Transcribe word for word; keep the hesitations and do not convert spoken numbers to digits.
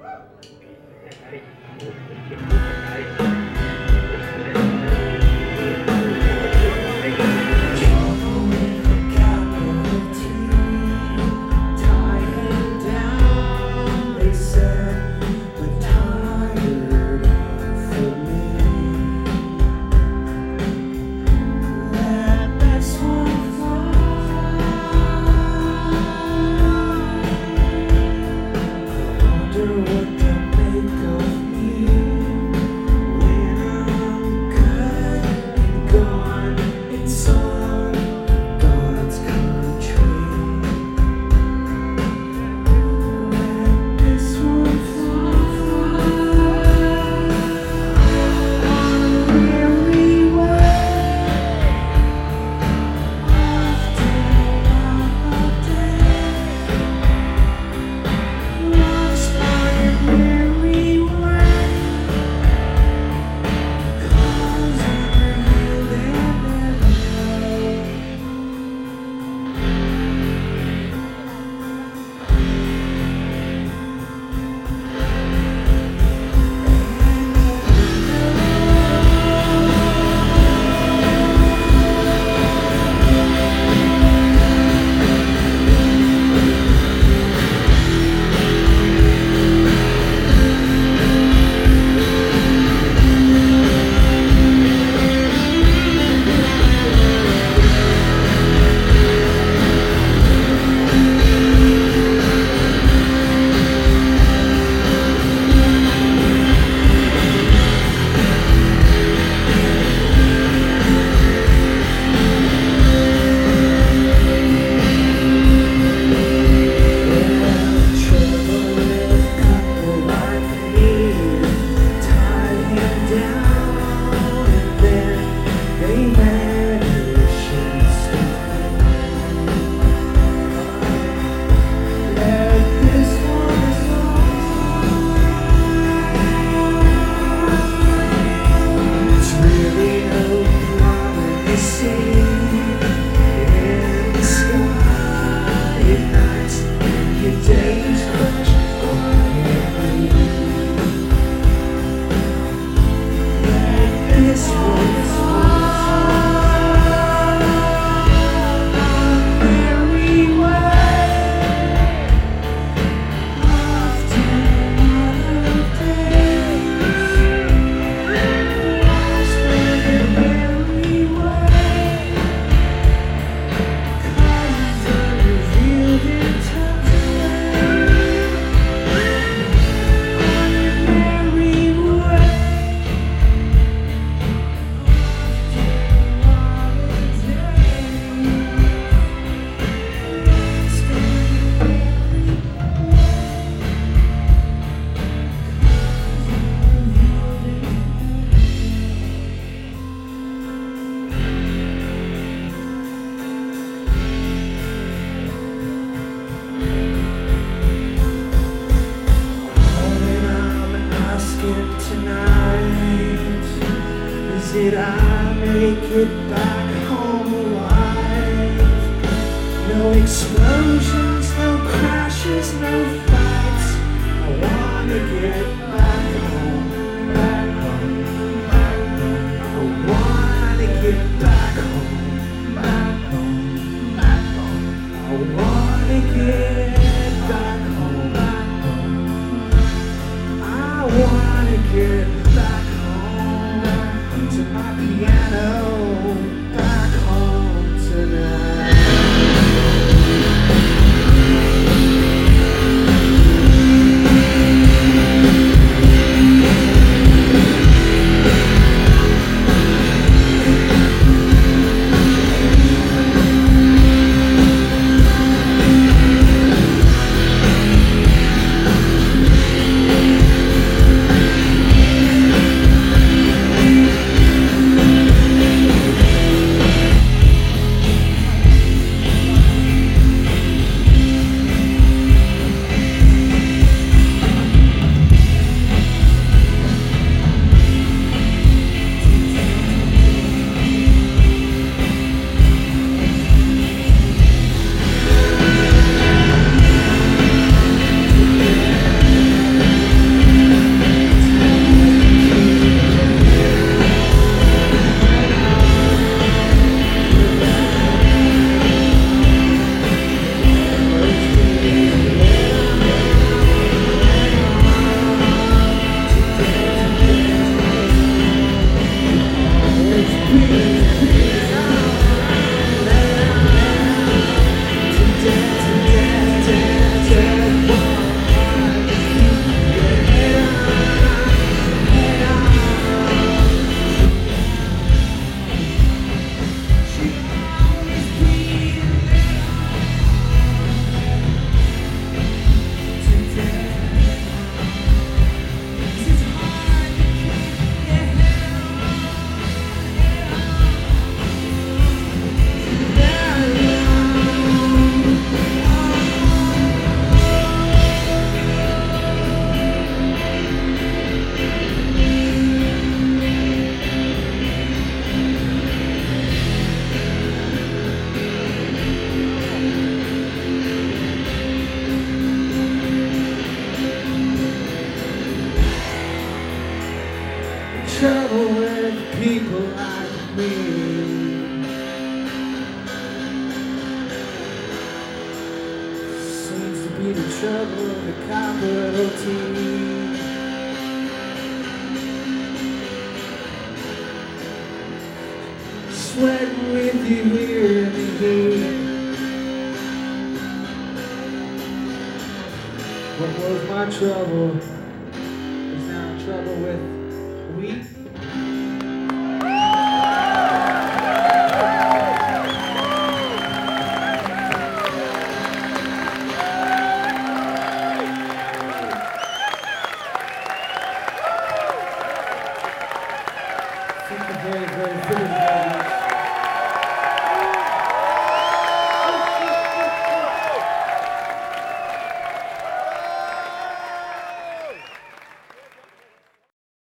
Did I make it back home alive? No explosions, no crashes, no fights. I wanna get back home, back home, back home. I wanna get back home, back home, back home. I wanna get back home, back home. I wanna get back home to my piano, back home tonight. trouble with people like me. Seems to be the trouble of the capital T. Sweating with you here in the heat. What was my trouble is now trouble with wheat. Thank you very, very, very, very